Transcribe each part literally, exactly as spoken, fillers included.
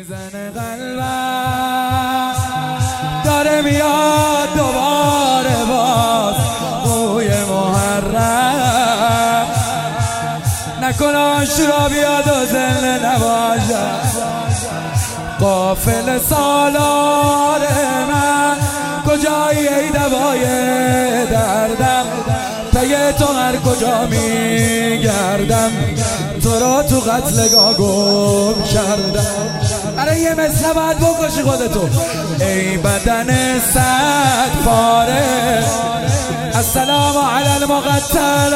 میزنه قلبم داره میاد دوباره باز بوی محرم نکن عاشورا بیاد و زنده نباشم قافل سالار من کجایی ای دوای دردم پی تو هر کجا میگردم تو را تو قتلگاه گم کردم. برای یه مثل باید بکشی خودتو ای بدن صد پاره السلام علی المقتل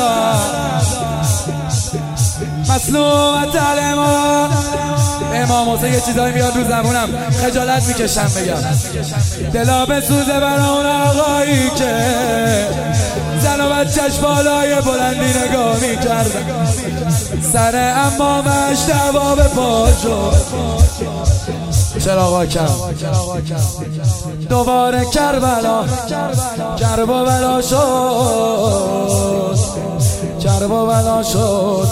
مسلومت الامام امام حسین. یه چیزایی میاد رو زبونم خجالت میکشم بگم دلا بسوزه برا اون آقایی که زن و بچهش بالای بلندی نگاه میکردن سر امامش دعوا به پا شد چراغا کم دوباره کربلا کرب و بلا شد کرب و بلا شد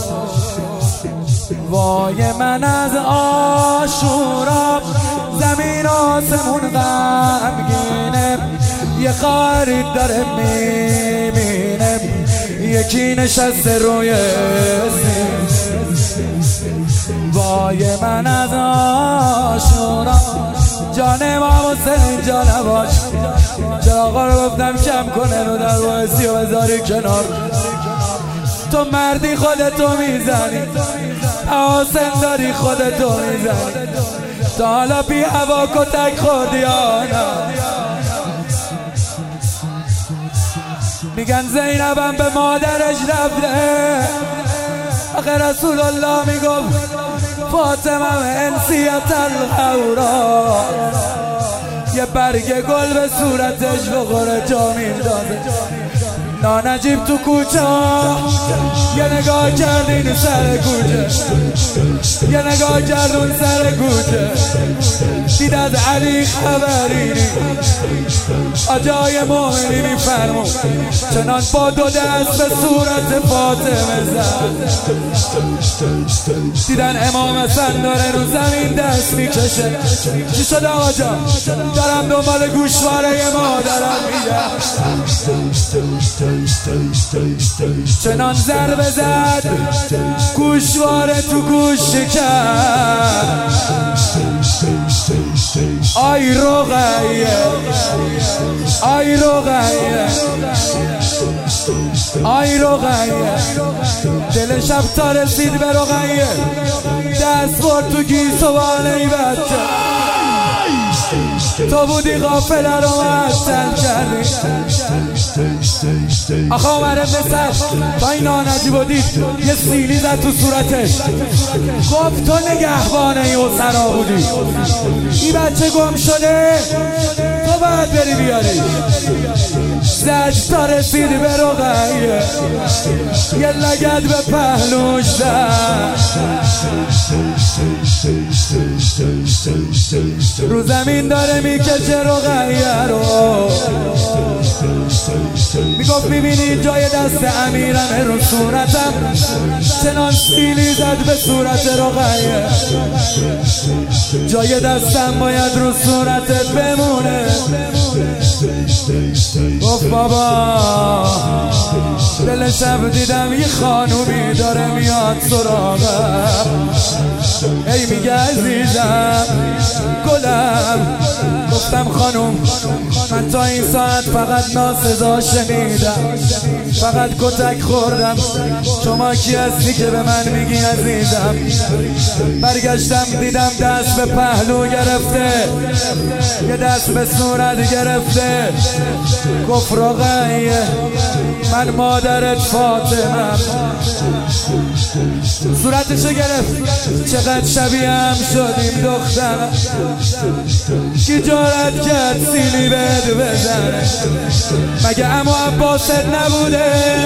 وای من از عاشورا زمین آسمون غمگینه یه خرید داره میبینه یکی نشسته روی سیم وای من از عاشورا جان امام حسین جا نباش چراغا رو گفتم کم کنه رو در باعثی و بذاری کنار تو مردی خودتو میزنی حسین داری خودتو میزنی تا حالا بی هوا کتک خوردی یا نه میگن زینبم به مادرش رفته آخه رسول الله میگفت فاطمه انسیت الغورا یه برگ گل به صورتش بخوره جا میندازه نانجیب تو کوچه یه نگاه کردین سر کوچه یه نگاه کردون سر کوچه دید از علی خبری آجای مومنی میفرمون چنان با دو دست به صورت فاطمه زد دیدن امام حسن داره رو زمین دست میکشه چی شده آقا جان دارم دنبال گوشواره مادرم میگم چنان ضربه زد گوشواره تو گوش کرد آی رقیه آی رقیه آی رقیه دل شب تا رسید به رقیه دست برد تو گیس و بانه ای بچه تو بودی غافل رو معطل کردی آخه عمر ابن سعد با این نانجیب و دید یه سیلی زد تو صورتش گفت تو نگهبان این اسرا بودی این بچه گم شده تو باید بری بیاری زد تا رسید به رقیه یه لگد به پهلوش زد رو زمین داره میکشه رقیه رو میگفت میبینی جای دست امیرم رو صورتم چنان سیلی زد به صورت رقیه جای دستم باید رو صورتت بمونه گفت بابا دل شب دیدم یه خانومی داره میاد سراغم ای میگه عزیزم گلم گفتم خانوم من تا این ساعت فقط ناسزا شنیدم فقط کتک خوردم شما کی هستی که به من میگی عزیزم برگشتم دیدم دست به پهلو گرفته یه دست به صورت گرفته گفت رقیه من مادرت فاطمه صورتشو گرفت چقدر شبیه هم شدیم دخترم کی جارت کرد سیلی بهت بزنه مگه عمو عباست نبوده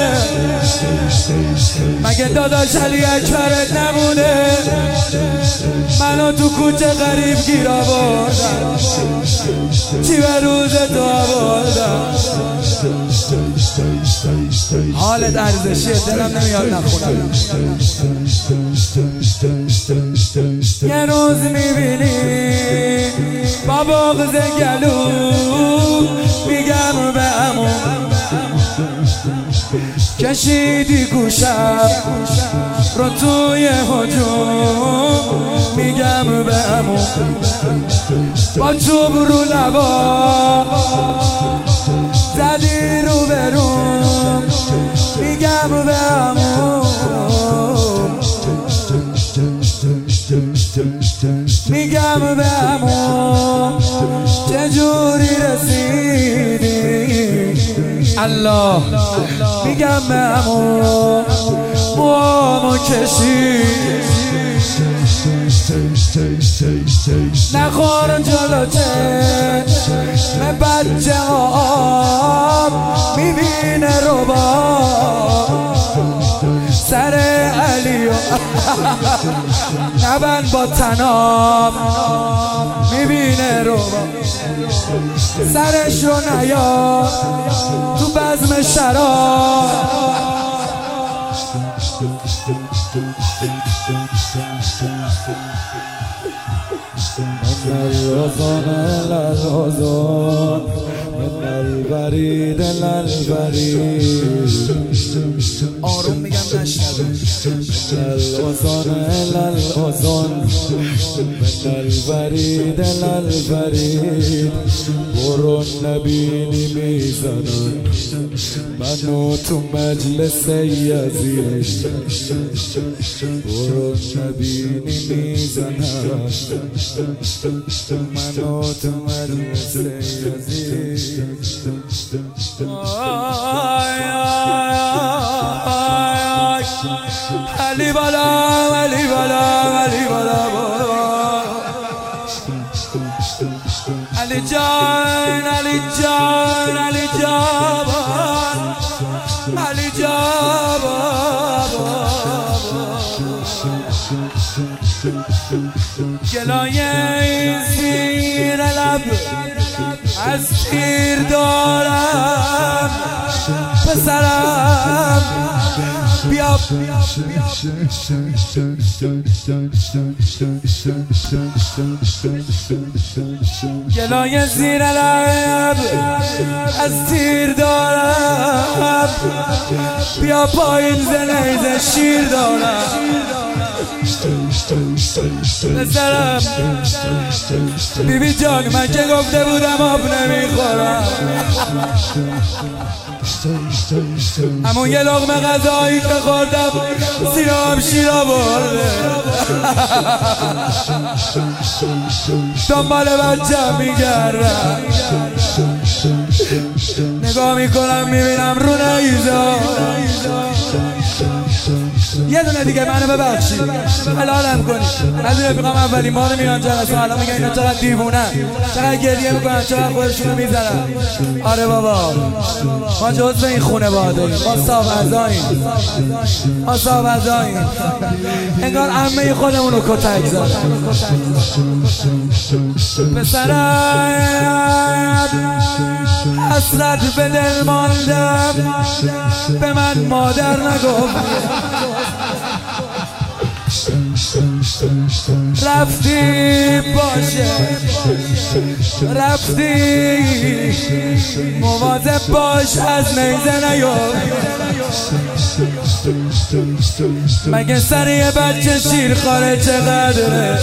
مگه داداش علی اکبرت نبوده منو تو کوچه غریب گیر آوردم چی به روز تو آوردم حالت ارزشیه دلم نمیاد نخونم. یه روز میبینی با بغض گلو میگم به عمو کشیدی گوشم رو توی هجوم میگم به عمو با چوب رو لبا زدی رو بروم میگم به عمو میگم به عمو چجوری رسیدی الله میگم به عمو موامو کشید نخور جلو چشم بچه ها میبینه ربا سر علیو نبند با تناب میبینه ربا سرشو نیا تو بزم شراب من الوطن للوطن من البرید للبرید آروم میگم نشنوه من الوطن للوطن من البرید للبرید برون نبینی میزنن منو تو مجلس یزید برون نبینی میزنن منو تو مجلس یزید علی بالا علی بالا علی بالا علی جان علی جان علی جان علی جان گلایه زیر لب از تیر دارم پسرم بیا گلایه زیر لب از تیر دارم بیا پایین زلیز شیر دارم پسرم بیبی جان من که گفته بودم آب نمیخورم همون یه لقمه غذایی که خوردم سینه‌ام شیرا برده دنبال بچه‌م میگردم نگاه میکنم میبینم رو نیزا یه دونه دیگه منو ببخشید حلالم کنید از این رفیقام اولین بار میرن جلسه الان میگن اینا چقدر دیوونن چقدر گریه میکنن چقدر خودشونو میزنن آره بابا ما جزو این خونواده ایم ما صاحب اعضاییم ما صاحب اعضاییم انگار عمه خودمونو کتک زدن پسرم حسرت به دل ماندم به من مادر نگفت رفتی باشه رفتی مواظب باش از نیزه نیفت مگه سر یه بچه شیرخواره چقدره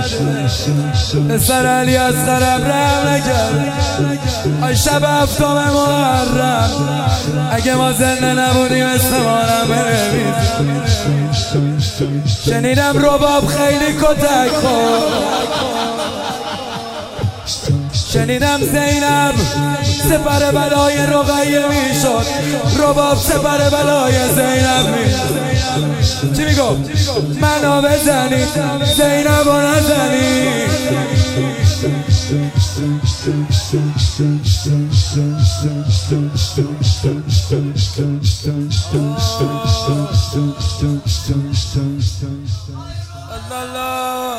پسر علی از خرم رحم نکرد آی شب هفتم محرم اگه ما زنده نبودیم اسم ما رو بنویس شنیدم رباب خیلی کتک خورد شنیدم زینب سپر بلای رقیه میشد رباب سپر بلای زینب میشد چی میگم؟ منو بزنی زینب رو نزنی La la